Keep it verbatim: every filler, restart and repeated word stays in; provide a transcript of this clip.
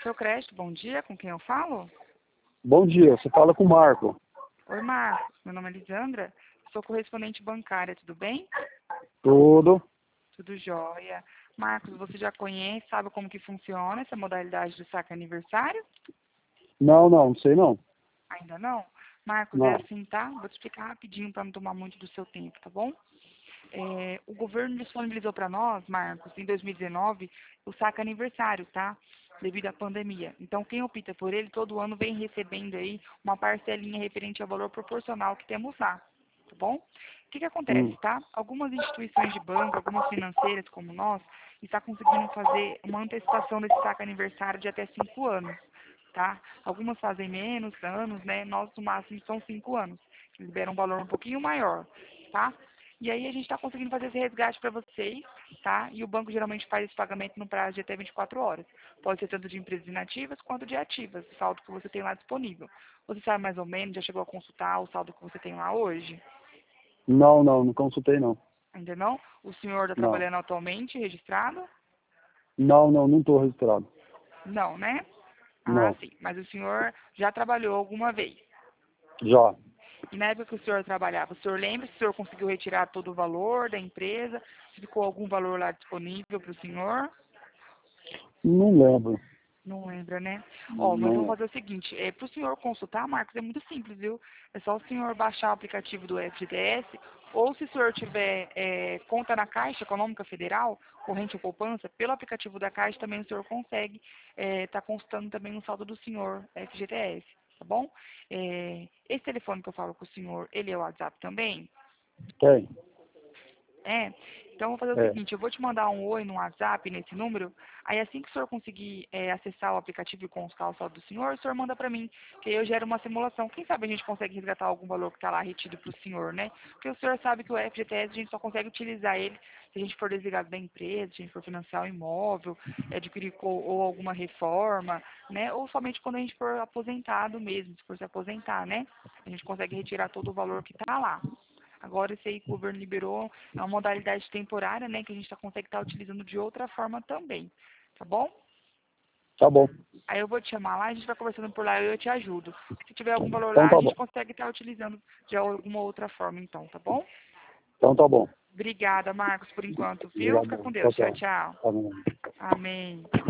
Seu Crédito, bom dia, com quem eu falo? Bom dia, você fala com o Marco. Oi, Marcos, meu nome é Lisandra, sou correspondente bancária, tudo bem? Tudo? Tudo jóia. Marcos, você já conhece, sabe como que funciona essa modalidade do saque aniversário? Não, não, não sei não. Ainda não? Marcos, é Não. assim, tá? Vou te explicar rapidinho para não tomar muito do seu tempo, tá bom? É, o governo disponibilizou para nós, Marcos, em dois mil e dezenove, o saque aniversário, tá? Devido à pandemia. Então, quem opta por ele, todo ano vem recebendo aí uma parcelinha referente ao valor proporcional que temos lá, tá bom? O que que acontece, Hum. tá? Algumas instituições de banco, algumas financeiras como nós, está conseguindo fazer uma antecipação desse saque aniversário de até cinco anos, tá? Algumas fazem menos anos, né? Nós, no máximo, são cinco anos. Eles liberam um valor um pouquinho maior, tá? E aí a gente está conseguindo fazer esse resgate para vocês, tá? E o banco geralmente faz esse pagamento no prazo de até vinte e quatro horas. Pode ser tanto de empresas inativas quanto de ativas, o saldo que você tem lá disponível. Você sabe mais ou menos, já chegou a consultar o saldo que você tem lá hoje? Não, não, não consultei não. Ainda não? O senhor está Não. trabalhando atualmente, registrado? Não, não, não estou registrado. Não, né? Ah, Não. sim. Mas o senhor já trabalhou alguma vez. Já. E na época que o senhor trabalhava, o senhor lembra se o senhor conseguiu retirar todo o valor da empresa? Se ficou algum valor lá disponível para o senhor? Não lembro. Não lembra, né? Ó, mas Não vamos lembro. fazer o seguinte, é, para o senhor consultar, Marcos, é muito simples, viu? É só o senhor baixar o aplicativo do F G T S, ou se o senhor tiver é, conta na Caixa Econômica Federal, corrente ou poupança, pelo aplicativo da Caixa também o senhor consegue estar consultando também o saldo do senhor F G T S, tá bom? É, esse telefone que eu falo com o senhor, ele é o WhatsApp também? Tem. É, então vou fazer o É. seguinte, eu vou te mandar um oi no WhatsApp nesse número, aí assim que o senhor conseguir é, acessar o aplicativo e constar o saldo do senhor, o senhor manda para mim, que aí eu gero uma simulação. Quem sabe a gente consegue resgatar algum valor que está lá retido para o senhor, né? Porque o senhor sabe que o F G T S a gente só consegue utilizar ele se a gente for desligado da empresa, se a gente for financiar um imóvel, adquirir co- ou alguma reforma, né? Ou somente quando a gente for aposentado mesmo, se for se aposentar, né? A gente consegue retirar todo o valor que está lá. Agora, esse aí que o governo liberou é uma modalidade temporária, né, que a gente tá, consegue estar utilizando de outra forma também, tá bom? Tá bom. Aí eu vou te chamar lá, a gente vai conversando por lá e eu te ajudo. Se tiver algum valor Então lá, a tá gente bom. consegue estar utilizando de alguma outra forma, então, tá bom? Então tá bom. Obrigada, Marcos, por enquanto, viu? Fica Obrigado. com Tchau, Deus. Tchau, tchau. tchau. Tá bom. Amém.